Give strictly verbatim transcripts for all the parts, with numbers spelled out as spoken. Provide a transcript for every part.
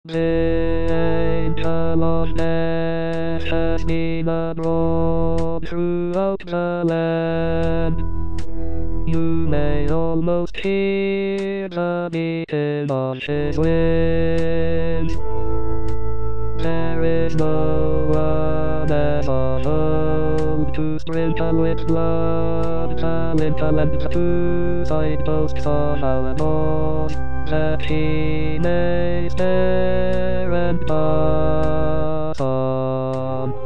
The angel of death has been abroad throughout the land. You may almost hear the beating of his wings. There is no one as of old to sprinkle with blood the lintel and the two signposts of our Lord, that he may spare and pass on.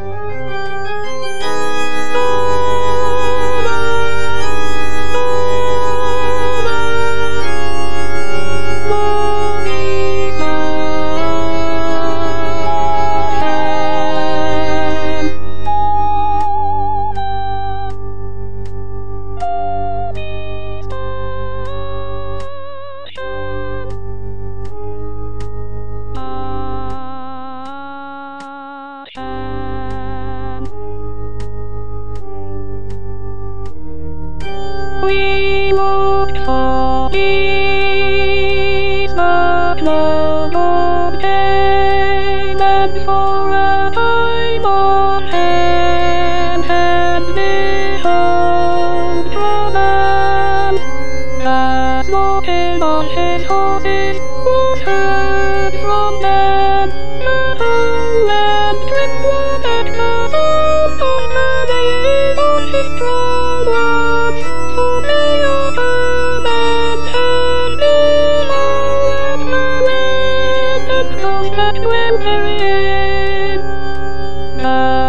We looked for peace, but no one came, and for a time our hands had behold trouble. As knocking on his horses was heard from them, the whole land trembled at the sound of hurrying on his strong words. For they are men had behold the land, and those that dwell therein.